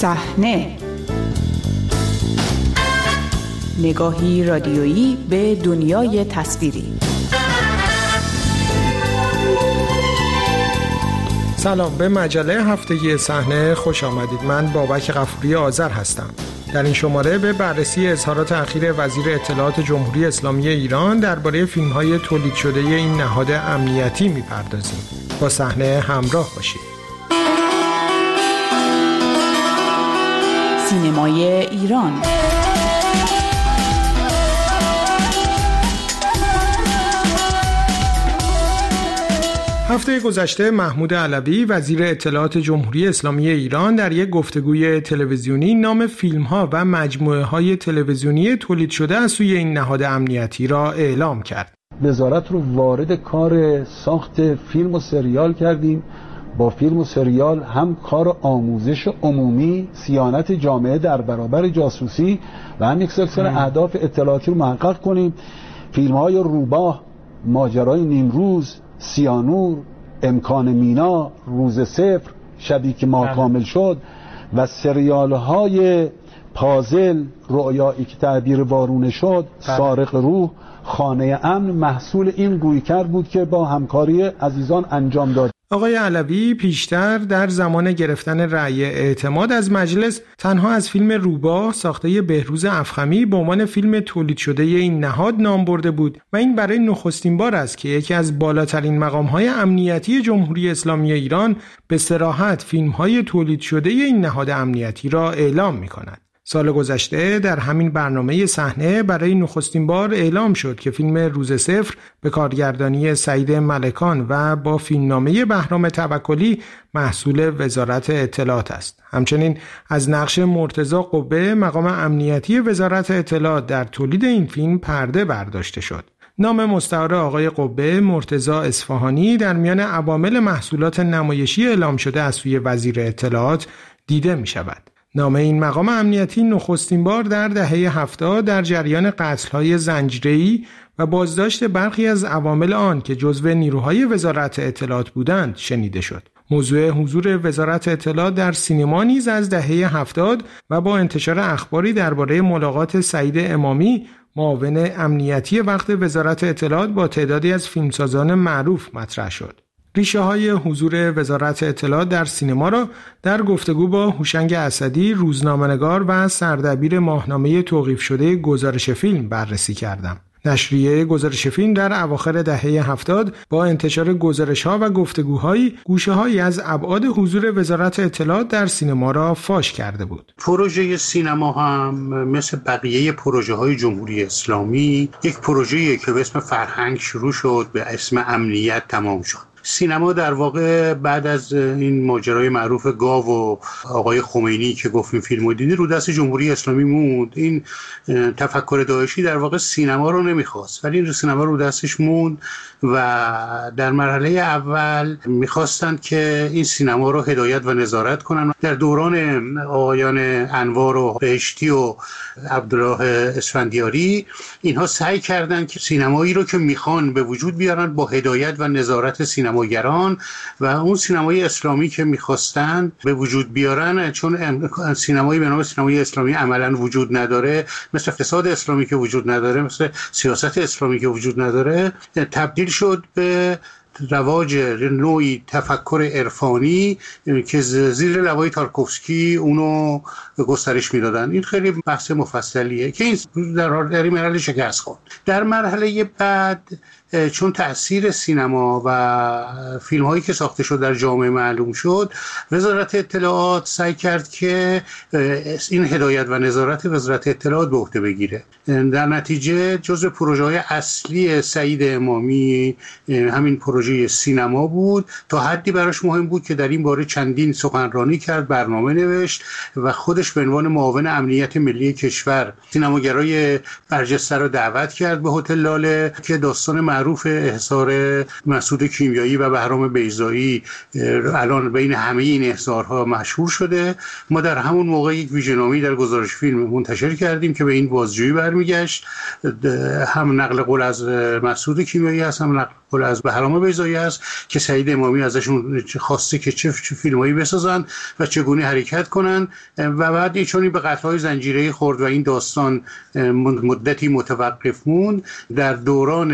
صحنه، نگاهی رادیویی به دنیای تصویری. سلام، به مجله هفتگی صحنه خوش آمدید. من بابک غفوری آذر هستم. در این شماره به بررسی اظهارات اخیر وزیر اطلاعات جمهوری اسلامی ایران درباره فیلم‌های تولید شده این نهاد امنیتی می‌پردازیم. با صحنه همراه باشید. سینمای ایران. هفته گذشته محمود علوی وزیر اطلاعات جمهوری اسلامی ایران در یک گفتگوی تلویزیونی نام فیلم‌ها و مجموعه‌های تلویزیونی تولید شده از سوی این نهاد امنیتی را اعلام کرد. وزارت رو وارد کار ساخت فیلم و سریال کردیم. با فیلم و سریال هم کار آموزش عمومی، صیانت جامعه در برابر جاسوسی و هم یک سلسله اهداف اطلاعاتی رو محقق کنیم. فیلم‌های روباه، ماجرای نیمروز، سیانور، امکان مینا، روز صفر، شبی که ماه کامل شد و سریال های پازل، رؤیایی که تعبیر وارونه شد، سارق روح، خانه امن محصول این رویکرد بود که با همکاری عزیزان انجام داد. آقای علوی پیشتر در زمان گرفتن رأی اعتماد از مجلس تنها از فیلم روباه ساخته بهروز افخمی به عنوان فیلم تولید شده این نهاد نام برده بود و این برای نخستین بار است که یکی از بالاترین مقام‌های امنیتی جمهوری اسلامی ایران به صراحت فیلم‌های تولید شده این نهاد امنیتی را اعلام می‌کند. سال گذشته در همین برنامه صحنه برای نخستین بار اعلام شد که فیلم روز صفر به کارگردانی سعید ملکان و با فیلمنامه بهرام توکلی محصول وزارت اطلاعات است. همچنین از نقش مرتضی قبه مقام امنیتی وزارت اطلاعات در تولید این فیلم پرده برداشته شد. نام مستعار آقای قبه مرتضی اصفهانی در میان عوامل محصولات نمایشی اعلام شده از سوی وزیر اطلاعات دیده می شود. نام این مقام امنیتی نخستین بار در دهه 70 در جریان قتل‌های زنجیره‌ای و بازداشت برخی از عوامل آن که جزو نیروهای وزارت اطلاعات بودند شنیده شد. موضوع حضور وزارت اطلاعات در سینما نیز از دهه 70 و با انتشار اخباری درباره ملاقات سعید امامی معاون امنیتی وقت وزارت اطلاعات با تعدادی از فیلمسازان معروف مطرح شد. ریشه های حضور وزارت اطلاعات در سینما را در گفتگو با هوشنگ اسدی، روزنامه‌نگار و سردبیر ماهنامه توقیف شده گزارش فیلم بررسی کردم. نشریه گزارش فیلم در اواخر دهه 70 با انتشار گزارش‌ها و گفتگوهایی گوشه‌هایی از ابعاد حضور وزارت اطلاعات در سینما را فاش کرده بود. پروژه سینما هم مثل بقیه پروژه‌های جمهوری اسلامی یک پروژه‌ای که به اسم فرهنگ شروع شد، به اسم امنیت تمام شد. سینما در واقع بعد از این ماجرای معروف گاو و آقای خمینی که گفت این فیلمو دیدی رو دست جمهوری اسلامی موند. این تفکر داعشی در واقع سینما رو نمیخواست ولی این سینما رو دستش موند و در مرحله اول میخواستند که این سینما رو هدایت و نظارت کنن. در دوران آقایان انوار و بهشتی و عبدالله اسفندیاری اینها سعی کردند که سینمایی رو که میخوان به وجود بیارن با هدایت و نظارت سینماگران و اون سینمای اسلامی که میخواستن به وجود بیارن، چون سینمایی به نام سینمای اسلامی عملا وجود نداره، مثل اقتصاد اسلامی که وجود نداره، مثل سیاست اسلامی که وجود نداره، تبدیل شد به رواج نوعی تفکر عرفانی که زیر لوای تارکوفسکی اونو گسترش میدادن. این خیلی بحث مفصلیه که این در این مرحله شکست خورد. در مرحله بعد چون تأثیر سینما و فیلم هایی که ساخته شد در جامعه معلوم شد، وزارت اطلاعات سعی کرد که این هدایت و نظارت وزارت اطلاعات به عهده بگیره. در نتیجه جزو پروژه های اصلی سعید امامی همین پروژه سینما بود. تا حدی براش مهم بود که در این باره چندین سخنرانی کرد، برنامه نوشت و خودش به عنوان معاون امنیت ملی کشور سینماگرای برجسته رو دعوت کرد به هتل لاله که داستان معروف احضار مسعود کیمیایی و بهرام بیضایی الان بین همه این احضارها مشهور شده. ما در همون موقع یک ویژه‌نامه‌ای در گزارش فیلم منتشر کردیم که به این بازجویی برمیگشت. هم نقل قول از مسعود کیمیایی هست، هم نقل از بهرام بیضایی است که سعید امامی ازشون خواسته که چه فیلمایی بسازن و چگونه حرکت کنن و بعد ایشون به قتل‌های زنجیره‌ای خورد و این داستان مدتی متوقف موند. در دوران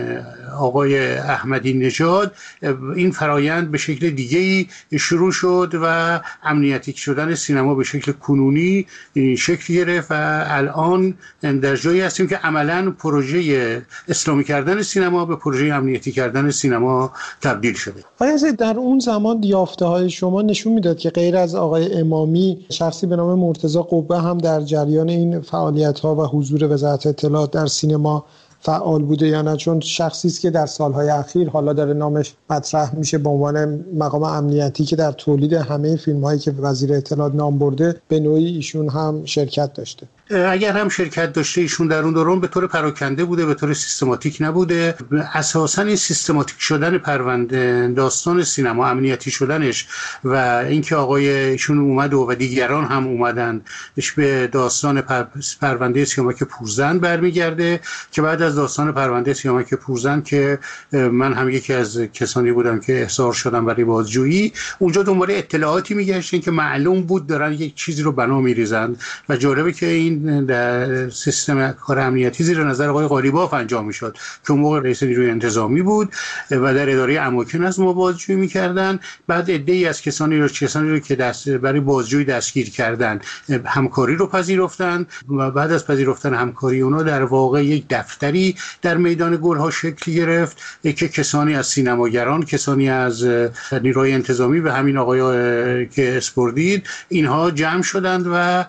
آقای احمدی نژاد این فرایند به شکل دیگه‌ای شروع شد و امنیتی شدن سینما به شکل کنونی شکل گرفت و الان در جایی هستیم که عملاً پروژه اسلامی کردن سینما به پروژه امنیتی کردن سینما تبدیل شده. آیا در اون زمان یافته‌های شما نشون میداد که غیر از آقای امامی شخصی به نام مرتضی قبه هم در جریان این فعالیت‌ها و حضور وزارت اطلاعات در سینما فعال بوده یا نه؟ چون شخصی است که در سالهای اخیر حالا داره نامش مطرح میشه به عنوان مقام امنیتی که در تولید همه فیلم‌هایی که وزیر اطلاعات نام برده به نوعی ایشون هم شرکت داشته. اگر هم شرکت داشته ایشون در اون دوران به طور پراکنده بوده، به طور سیستماتیک نبوده. اساساً این سیستماتیک شدن پرونده داستان سینما، امنیتی شدنش و اینکه آقای ایشون اومد و دیگران هم اومدن به داستان پرونده سیامک پورزن برمیگرده که بعد از داستان پرونده سیامک پورزن که من هم یکی از کسانی بودم که احضار شدم برای بازجویی، اونجا دنبال اطلاعاتی میگشتن که معلوم بود دارن یک چیزی رو بنا میریزن و جالبه که این در سیستم کار امنیتی زیر نظر آقای قالیباف انجام میشد که اون موقع رئیس نیروی انتظامی بود و در اداره اماکن از ما بازجویی میکردن. بعد عده‌ای از کسانی رو که برای بازجویی دستگیر کردن همکاری رو پذیرفتن و بعد از پذیرفتن همکاری اونا در واقع یک دفتری در میدان گلها شکل گرفت که کسانی از سینماگران، کسانی از نیروی انتظامی و همین آقای که اسپوردید اینها جمع شدند و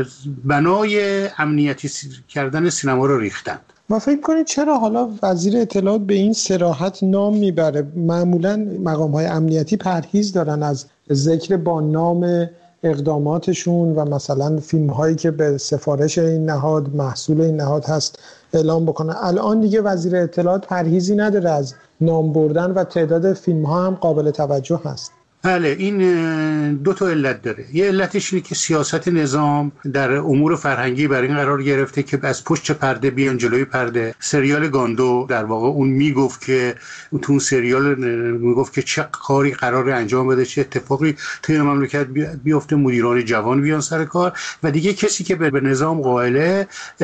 بنای امنیتی کردن سینما رو ریختند. ما فکر کنید چرا حالا وزیر اطلاعات به این صراحت نام میبره؟ معمولا مقام‌های امنیتی پرهیز دارن از ذکر با نام اقداماتشون و مثلا فیلم‌هایی که به سفارش این نهاد محصول این نهاد هست اعلام بکنن. الان دیگه وزیر اطلاعات پرهیزی نداره از نام بردن و تعداد فیلم‌ها هم قابل توجه هست. بله، این دو تا علت داره. یه علتش اینه که سیاست نظام در امور فرهنگی برای این قرار گرفته که از پشت پرده بیان جلوی پرده. سریال گاندو در واقع اون میگفت که تو اون سریال میگفت که چه کاری قراره انجام بده، چه اتفاقی توی مملکت بیفته، مدیران جوان بیان سر کار و دیگه کسی که به نظام قائله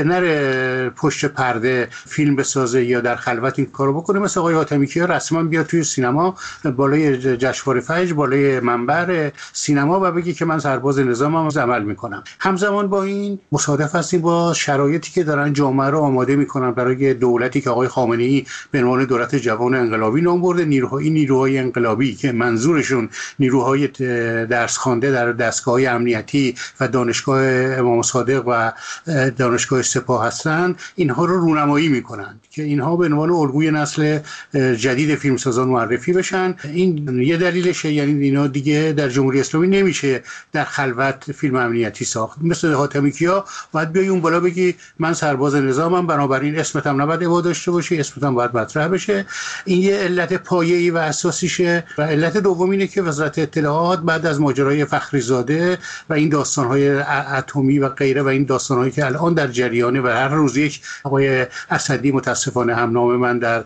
نره پشت پرده فیلم بسازه یا در خلوت این کارو بکنه. مثلا آقای حاتمی کیا رسما بیاد توی سینما بالای جشنواره فجر بالای منبر سینما و بگی که من سرباز نظامم عمل میکنم. همزمان با این مصادف هستیم با شرایطی که دارن جامعه رو آماده میکنن برای دولتی که آقای خامنه‌ای به عنوان دولت جوان انقلابی نام برده. نیروهای انقلابی که منظورشون نیروهای درس خوانده در دستگاه‌های امنیتی و دانشگاه امام صادق و دانشگاه سپاه هستند، اینها رو رونمایی میکنن که اینها به عنوان الگوی نسل جدید فیلمسازان معرفی بشن. این یه دلیلشه، یعنی اینا دیگه در جمهوری اسلامی نمیشه در خلوت فیلم امنیتی ساخت. مثل حاتمی کیا باید بیای اون بالا بگی من سرباز نظامم، بنابراین اسمت هم نباید اباده داشته باشی، اسمت هم باید مطرح بشه. این یه علت پایه‌ای و اساسیشه. و علت دوم اینه که وزارت اطلاعات بعد از ماجرای فخریزاده و این داستان‌های اتمی و غیره و این داستان‌هایی که الان در جریانه و هر روز یک آقای اسدی متاسفانه هم نام من در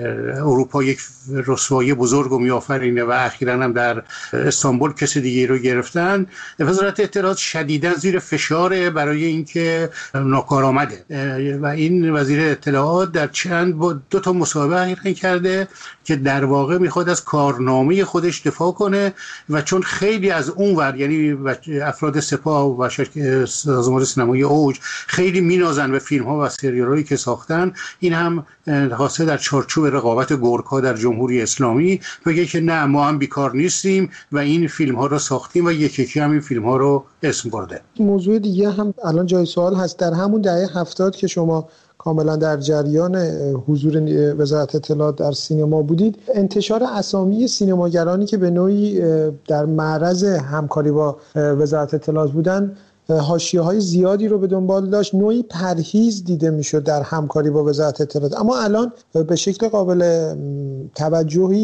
اروپا یک رسوایی بزرگ میآفرینه و اخیراً هم در استانبول کسی دیگه رو گرفتن، وزارت اطلاعات شدیداً زیر فشاره برای اینکه ناکارآمده و این وزیر اطلاعات در دو تا مصاحبه کرده که در واقع میخواد از کارنامه خودش دفاع کنه و چون خیلی از اونور یعنی افراد سپاه و سازمان سینمایی اوج خیلی مینازن به فیلم‌ها و سریال‌هایی که ساختن، این هم خاصه در چارچوب رقابت گورکا در جمهوری اسلامی بگه که نه ما هم بیکار نیستیم و این فیلم‌ها رو ساختیم و یکی هم این فیلم‌ها رو اسم برده. موضوع دیگه هم الان جای سوال هست. در همون دهه 70 که شما کاملا در جریان حضور وزارت اطلاعات در سینما بودید، انتشار اسامی سینماگرانی که به نوعی در معرض همکاری با وزارت اطلاعات بودن حاشیه‌های زیادی رو به دنبال داشت، نوعی پرهیز دیده میشد در همکاری با وزارت اطلاعات. اما الان به شکل قابل توجهی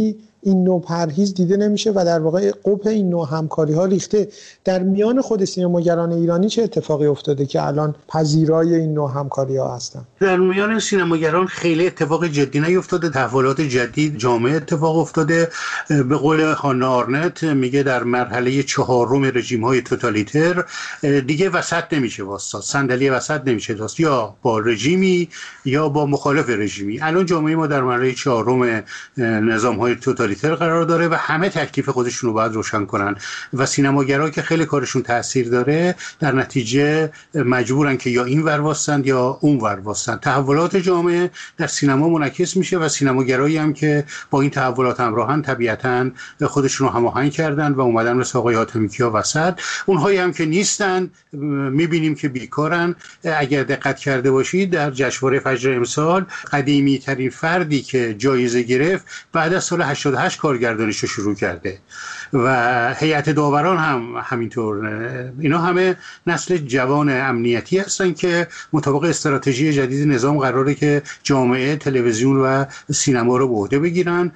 این نوع پرهیز دیده نمیشه و در واقع قبح این نوع همکاری‌ها ریخته. در میان خود سینماگران ایرانی چه اتفاقی افتاده که الان پذیرای این نوع همکاری‌ها هستن؟ در میان سینماگران خیلی اتفاق جدی نیفتاده، تحولات جدید جامعه اتفاق افتاده. به قول هانا آرنت میگه در مرحله 4 رژیم‌های توتالیتر دیگه وسط نمیشه واسطاد، صندلی وسط نمیشه داشت، یا با رژیمی یا با مخالف رژیمی. الان جامعه ما در مرحله 4 نظام‌های توتالیتر قرار داره و همه تکلیف خودشون رو باید روشن کنن و سینماگرایی که خیلی کارشون تاثیر داره در نتیجه مجبورن که یا این ور واسطند یا اون ور واسطند. تحولات جامعه در سینما منعکس میشه و سینماگرایی هم که با این تحولات همراهن طبیعتاً خودشون رو هماهنگ کردن و اومدن مثل آقای حاتمی کیا وسط. اونهایی هم که نیستن میبینیم که بیکارن. اگر دقت کرده باشید در جشنواره فجر امسال قدیمی ترین فردی که جایزه گرفت بعد از سال 88 کارگردانیش رو شروع کرده و هیئت داوران هم همینطور. اینا همه نسل جوان امنیتی هستن که مطابق استراتژی جدید نظام قراره که جامعه تلویزیون و سینما رو به عهده بگیرن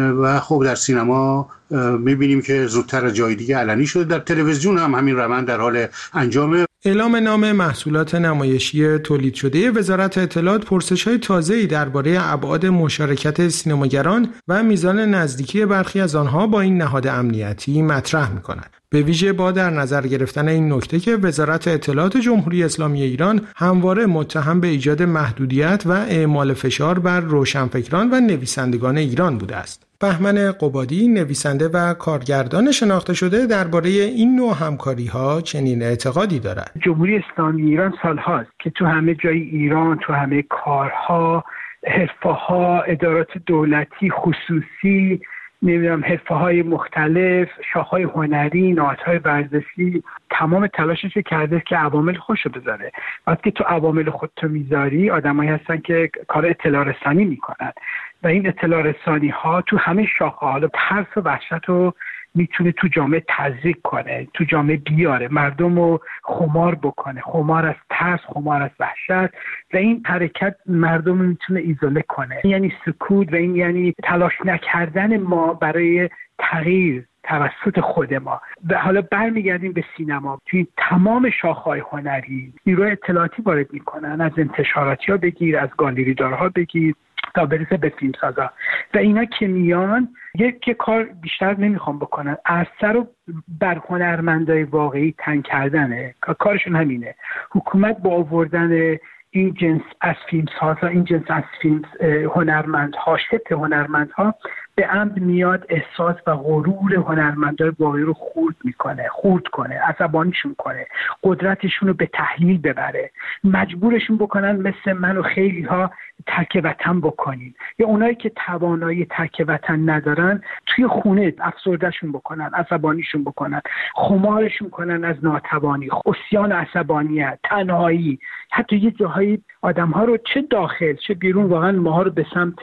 و خب در سینما میبینیم که زودتر از جای دیگه علنی شده، در تلویزیون هم همین روند در حال انجامه. اعلام نام محصولات نمایشی تولید شده وزارت اطلاعات پرسش‌های تازه‌ای درباره ابعاد مشارکت سینماگران و میزان نزدیکی برخی از آنها با این نهاد امنیتی مطرح می‌کند. به ویژه با در نظر گرفتن این نکته که وزارت اطلاعات جمهوری اسلامی ایران همواره متهم به ایجاد محدودیت و اعمال فشار بر روشنفکران و نویسندگان ایران بوده است. بهمن قبادی، نویسنده و کارگردان شناخته شده، درباره این نوع همکاری‌ها چنین اعتقادی دارد. جمهوری اسلامی ایران سال‌هاست که تو همه جای ایران، تو همه کارها، حرفه‌ها، ادارات دولتی، خصوصی، نمیدونم حرفه‌های مختلف، شاخه‌های هنری، نهادهای ورزشی، تمام تلاشش کرده که عوامل خوشو بذاره. وقتی تو عوامل خودتو میذاری، آدمایی هستن که کار اطلاع رسانی میکنن و این اطلاع رسانی ها تو همه شاخه‌ها ترس و وحشت رو میتونه تو جامعه تزریق کنه، تو جامعه بیاره، مردم رو خمار بکنه، خمار از ترس، خمار از وحشت، و این حرکت مردم رو میتونه ایزوله کنه. یعنی سکوت و این یعنی تلاش نکردن ما برای تغییر توسط خود ما. و حالا برمیگردیم به سینما. توی تمام شاخه‌های هنری نیروی اطلاعاتی وارد میکنن، از انتشاراتی‌ها بگیر، از گالریدارها بگیر تا برسه به فیلمسازا، و اینا که میان یک کار بیشتر نمیخوام بکنن، عرصه رو بر هنرمندای واقعی تنگ کردنه. کارشون همینه. حکومت با آوردن این جنس از فیلمسازا، این جنس از فیلم هنرمندها، شبه هنرمندها، به عمد میاد احساس و غرور هنرمندای واقعی رو خورد کنه، عصبانیشون کنه، قدرتشون رو به تحلیل ببره، مجبورشون بکنن مثل من و خیلی ها ترک وطن بکنین، یا اونایی که توانایی ترک وطن ندارن توی خونه افسردهشون بکنن، عصبانیشون بکنن، خمارشون کنن از ناتوانی، عصیان عصبانیت، تنهایی، حتی یه جاهایی آدم‌ها رو چه داخل چه بیرون واقعا ماها رو به سمت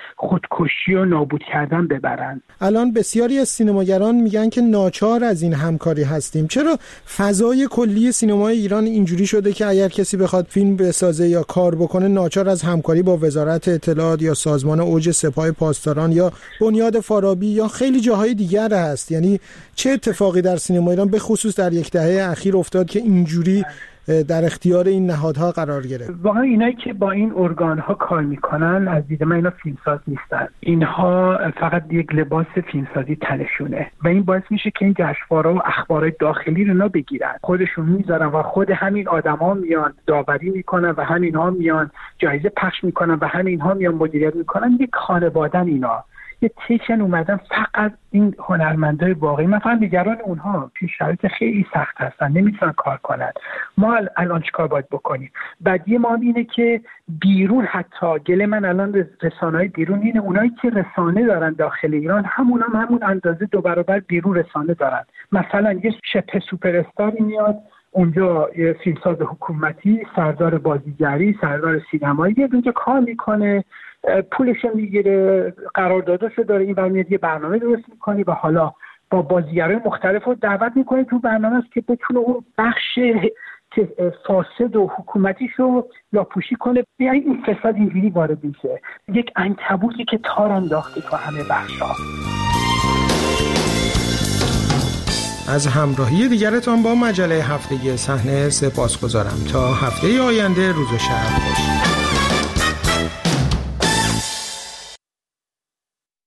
خودکشی و نابود کردن ببرن. الان بسیاری از سینماگران میگن که ناچار از این همکاری هستیم. چرا فضای کلی سینمای ایران اینجوری شده که اگر کسی بخواد فیلم بسازه یا کار بکنه ناچار از همکاری با وزارت اطلاعات یا سازمان اوج سپاه پاسداران یا بنیاد فارابی یا خیلی جاهای دیگر هست؟ یعنی چه اتفاقی در سینما ایران به خصوص در یک دهه اخیر افتاد که اینجوری در اختیار این نهادها قرار گرفت؟ واقعا اینایی که با این ارگان‌ها کار میکنن از دید من اینا فیلمساز نیستن. اینها فقط یک لباس فیلمسازی تنشونه و این باعث میشه که این جشنواره‌ها و اخبارهای داخلی رو بگیرن، خودشون میذارن و خود همین آدما میان داوری میکنن و همینها میان جایزه پخش میکنن و همینها میان مدیریت میکنن. یک خانواده‌ن اینا. یه تیکن اومدن فقط این هنرمندای واقعی، مثلا دیگران اونها توی شرایط خیلی سخت هستن، نمیتونن کار کنن. ما الان چیکار باید بکنیم؟ بعدی ما اینه که بیرون، حتی گله من الان رسانه‌های بیرون اینه، اونایی که رسانه دارن داخل ایران همون اندازه 2 برابر بیرون رسانه دارن. مثلا یه شبه سوپر استاری میاد اونجا، یه فیلمساز حکومتی، سردار بازیگری، سردار سینمایی، اونجا کار میکنه، پولش میگیره، قرارداداشو داره، این برمیاد یه برنامه درست میکنه و حالا با بازیگرای مختلف رو دعوت میکنه تو برنامه‌اش که بتونه اون بخش که فاسد و حکومتیشو لاپوشی کنه. یعنی این فساد اینجوری وارد میشه، یک عنکبوتی که تار انداخته تو همه بخش‌ها. از همراهی دیگرتان با مجله هفتگی صحنه سپاسگزارم. تا هفته آینده روز و شب خوش.